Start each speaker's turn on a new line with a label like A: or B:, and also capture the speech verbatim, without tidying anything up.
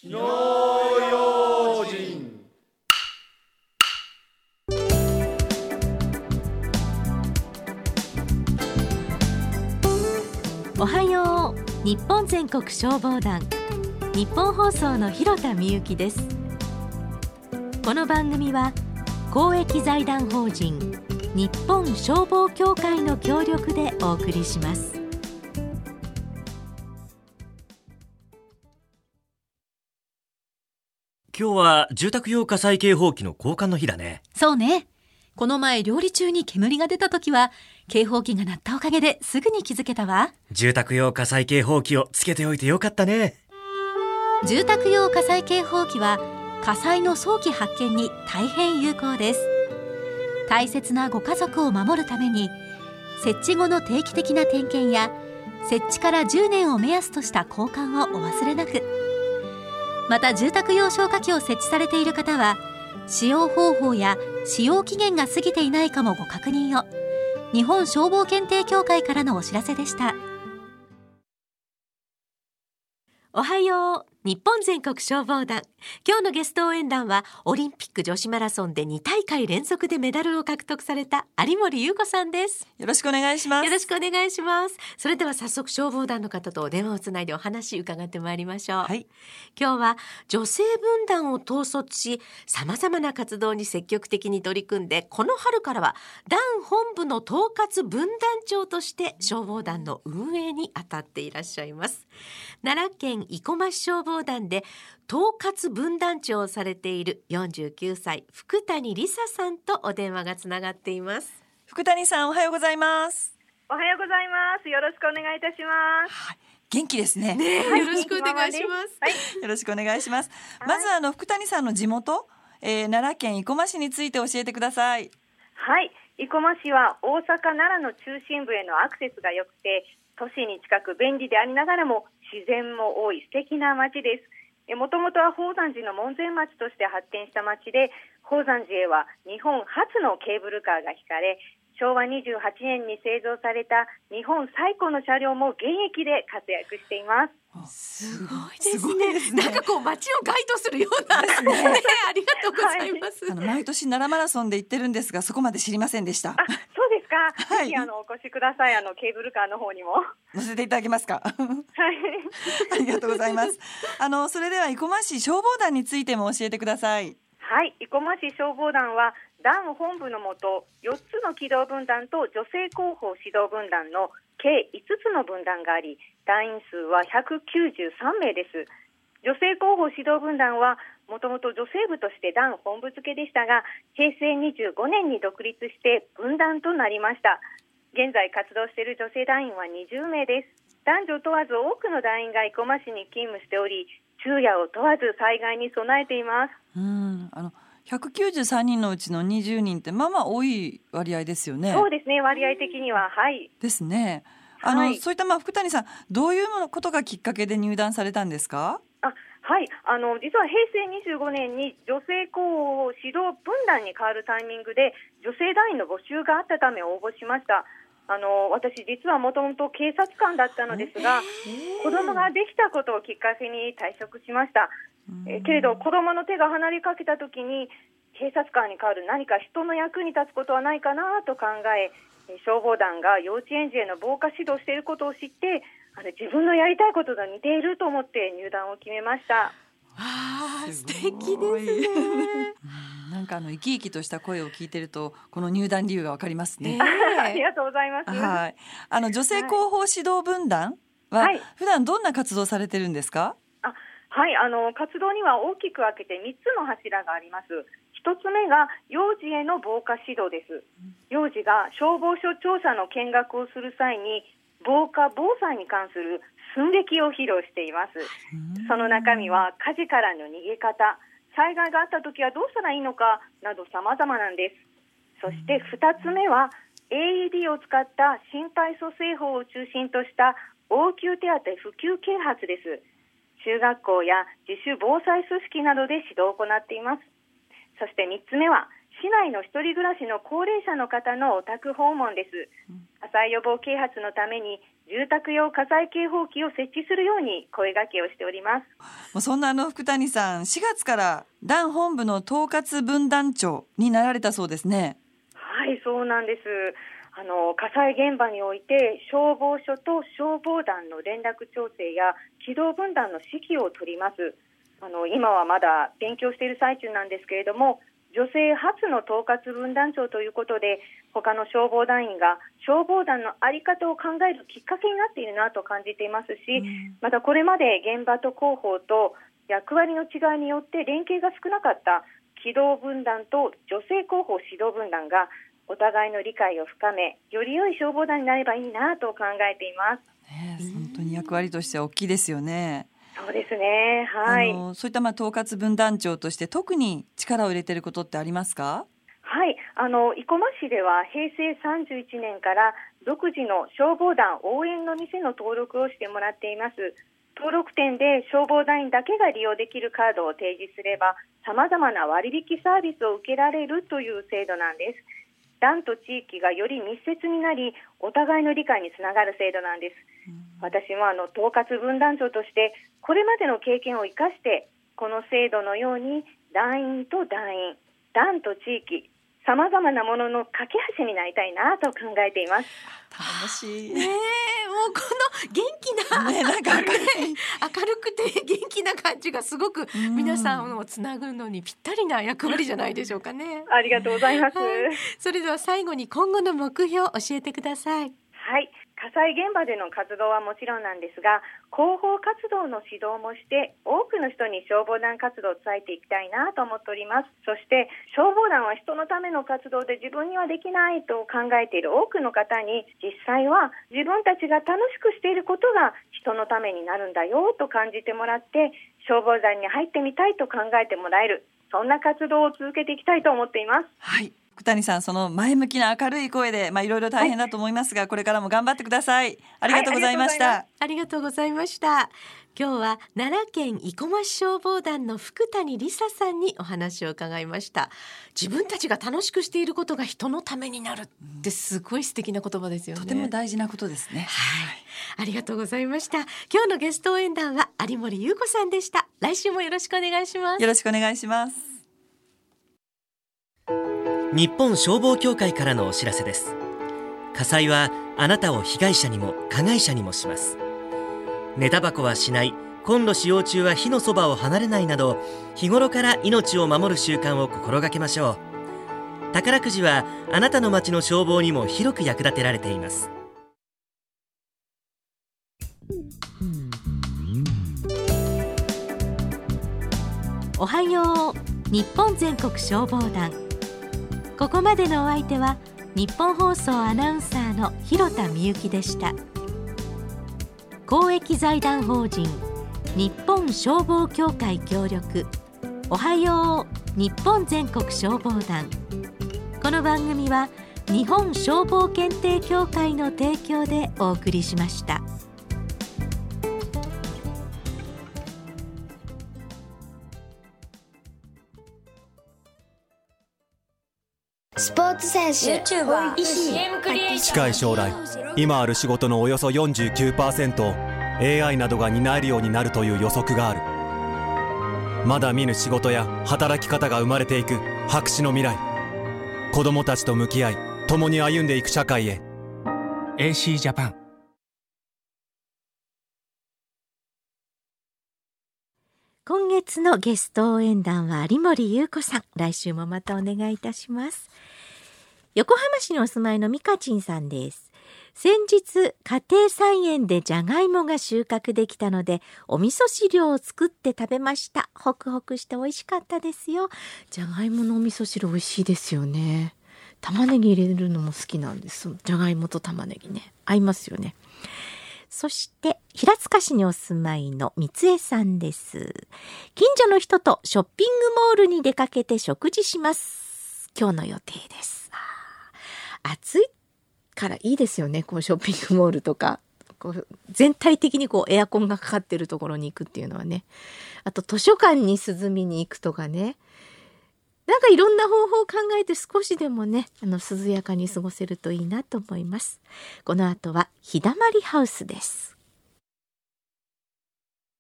A: 火の用心。
B: おはよう。日本全国消防団、日本放送の広田美由です。この番組は公益財団法人日本消防協会の協力でお送りします。
C: 今日は住宅用火災警報器の交換の日だね。
D: そうね。この前料理中に煙が出た時は警報器が鳴ったおかげですぐに気づけたわ。
C: 住宅用火災警報器をつけておいてよかったね。
D: 住宅用火災警報器は火災の早期発見に大変有効です。大切なご家族を守るために設置後の定期的な点検や設置からじゅうねんを目安とした交換をお忘れなく。また住宅用消火器を設置されている方は使用方法や使用期限が過ぎていないかもご確認を。日本消防検定協会からのお知らせでした。
B: おはよう。日本全国消防団、今日のゲスト応援団はオリンピック女子マラソンでに大会連続でメダルを獲得された有森裕子さんです。
E: よろしくお願いします。
B: よろしくお願いします。それでは早速消防団の方とお電話をつないでお話伺ってまいりましょう。
E: はい、
B: 今日は女性分団を統率し、さまざまな活動に積極的に取り組んで、この春からは団本部の統括分団長として消防団の運営に当たっていらっしゃいます。奈良県生駒市消防団で統括分団長をされているよんじゅうきゅうさい福谷梨沙さんとお電話がつながっています。
E: 福谷さん、おはようございます。
F: おはようございます。よろしくお願いいたします。
E: はい、元気ですね。
B: ね、
F: はい、
B: よろしくお願いします。
F: はい、
E: よろしくお願いします。まずあの福谷さんの地元、えー、奈良県生駒市について教えてください。
F: はい、生駒市は大阪奈良の中心部へのアクセスが良くて、都市に近く便利でありながらも自然も多い素敵な町です。もともとは宝山寺の門前町として発展した町で、宝山寺へは日本初のケーブルカーが引かれ、しょうわにじゅうはちねんに製造された日本最古の車両も現役で活躍しています。
B: すごいですね。
E: すごいですね。
B: なんかこう街をガイドするようなですね。ありがとうございます。
E: はい、あの毎年奈良マラソンで行ってるんですが、そこまで知りませんでした。
F: あ、そうですか。
E: はい、
F: ぜひあのお越しください。あのケーブルカーの方にも
E: 乗せていただけますか。
F: はい
E: ありがとうございます。あのそれでは生駒市消防団についても教えてください。
F: はい、生駒市消防団は団本部のもとよっつの機動分団と女性広報指導分団の計いつつの分団があり、団員数はひゃくきゅうじゅうさんめいです。女性広報指導分団はもともと女性部として団本部付けでしたが、へいせいにじゅうごねんに独立して分団となりました。現在活動している女性団員はにじゅうめいです。男女問わず多くの団員が生駒市に勤務しており、昼夜を問わず災害に備えています。
E: うん、あのひゃくきゅうじゅうさんにんのうちのにじゅうにんってまあまあ多い割合ですよね。
F: そうですね、割合的には。はい
E: ですね。あの、
F: はい、
E: そういったまあ福谷さん、どういうことがきっかけで入団されたんですか？
F: あ、はい、あの実はへいせいにじゅうごねんに女性広報指導分団に変わるタイミングで女性団員の募集があったため応募しました。あの私実はもともと警察官だったのですが、子供ができたことをきっかけに退職しました。えけれど子供の手が離れかけた時に、警察官に代わる何か人の役に立つことはないかなと考え、消防団が幼稚園児への防火指導していることを知って、あの自分のやりたいことと似ていると思って入団を決めました。
B: あー、素敵ですね。
E: なんかあの生き生きとした声を聞いてると、この入団理由がわかりますね。
F: ありがとうございます。
E: はい、あの女性広報指導分団は、はい、普段どんな活動されてるんですか？
F: あ、はい、あの活動には大きく分けてみっつの柱があります。ひとつめが幼児への防火指導です。幼児が消防署調査の見学をする際に防火防災に関する寸劇を披露しています。その中身は火事からの逃げ方、災害があったときはどうしたらいいのかなど様々なんです。そしてふたつめは エーイーディー を使った心肺蘇生法を中心とした応急手当普及啓発です。中学校や自主防災組織などで指導を行っています。そしてみっつめは市内の一人暮らしの高齢者の方のお宅訪問です。火災予防啓発のために住宅用火災警報器を設置するように声掛けをしております。
E: もうそんなあの福谷さん、しがつから団本部の統括分団長になられたそうですね。
F: はい、そうなんです。あの火災現場において消防署と消防団の連絡調整や機動分団の指揮を取ります。あの今はまだ勉強している最中なんですけれども、女性初の統括分団長ということで、他の消防団員が消防団の在り方を考えるきっかけになっているなと感じていますし、うん、またこれまで現場と広報と役割の違いによって連携が少なかった機動分団と女性広報指導分団がお互いの理解を深め、より良い消防団になればいいなと考えています。
E: ね、本当に役割としては大きいですよね。
F: そうですね、はい、
E: あのそういったまあ統括分団長として特に力を入れていることってありますか？
F: はい、あの生駒市ではへいせいさんじゅういちねんから独自の消防団応援の店の登録をしてもらっています。登録店で消防団員だけが利用できるカードを提示すれば、さまざまな割引サービスを受けられるという制度なんです。団と地域がより密接になり、お互いの理解につながる制度なんです。私もあの統括分団長としてこれまでの経験を生かして、この制度のように団員と団員、団と地域、さまざまなものの架け橋になりたいなと考えています。
E: 楽しい
B: ねえ、もうこの元気な、
E: ね、なんか明るい
B: 明るくて元気な感じがすごく皆さんをつなぐのにぴったりな役割じゃないでしょうかね。
F: ありがとうございます、はい、
B: それでは最後に今後の目標を教えてください。
F: はい、火災現場での活動はもちろんなんですが、広報活動の指導もして多くの人に消防団活動を伝えていきたいなと思っております。そして消防団は人のための活動で自分にはできないと考えている多くの方に、実際は自分たちが楽しくしていることが人のためになるんだよと感じてもらって、消防団に入ってみたいと考えてもらえる、そんな活動を続けていきたいと思っています。
E: はい、福谷さん、その前向きな明るい声で、まあ、いろいろ大変だと思いますが、はい、これからも頑張ってください。ありがとうございました。はい、
B: ありがとうございました。今日は奈良県生駒市消防団の福谷梨沙さんにお話を伺いました。自分たちが楽しくしていることが人のためになるってすごい素敵な言葉ですよね。
E: とても大事なことですね。
B: はい、ありがとうございました。今日のゲスト応援団は有森裕子さんでした。来週もよろしくお願いします。
E: よろしくお願いします。
C: 日本消防協会からのお知らせです。火災はあなたを被害者にも加害者にもします。寝タバコはしない、コンロ使用中は火のそばを離れないなど、日頃から命を守る習慣を心がけましょう。宝くじはあなたの町の消防にも広く役立てられています。
D: おはよう日本全国消防団。ここまでのお相手は日本放送アナウンサーの広田みゆきでした。公益財団法人日本消防協会協力、おはよう日本全国消防団。この番組は日本消防検定協会の提供でお送りしました。
G: スポーツ選手、YouTuber、医師、
A: 近い将来、今ある仕事のおよそ よんじゅうきゅうパーセント を エーアイ などが担えるようになるという予測がある。まだ見ぬ仕事や働き方が生まれていく白紙の未来。子どもたちと向き合い、共に歩んでいく社会へ。 エーシー ジャパン。
D: 今月のゲスト応援団は有森裕子さん。来週もまたお願いいたします。横浜市にお住まいのみかちんさんです。先日家庭菜園でじゃがいもが収穫できたのでお味噌汁を作って食べました。ホクホクして美味しかったですよ。じゃがいものお味噌汁美味しいですよね。玉ねぎ入れるのも好きなんです。じゃがいもと玉ねぎね、合いますよね。そして平塚市にお住まいの三江さんです。近所の人とショッピングモールに出かけて食事します。今日の予定です。暑いからいいですよね。こうショッピングモールとかこう全体的にこうエアコンがかかってるところに行くっていうのはね。あと図書館に涼みに行くとかね。
B: なんかいろんな方法を考えて少しでもね、あの涼やかに過ごせるといいなと思います。この後は日だまりハウスです。